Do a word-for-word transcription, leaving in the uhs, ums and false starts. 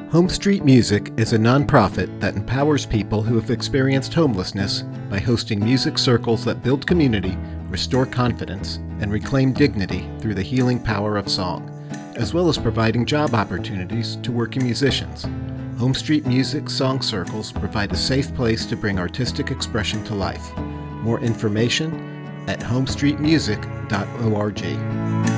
Home Street Music is a nonprofit that empowers people who have experienced homelessness by hosting music circles that build community, restore confidence, and reclaim dignity through the healing power of song, as well as providing job opportunities to working musicians. Home Street Music Song Circles provide a safe place to bring artistic expression to life. More information at home street music dot org.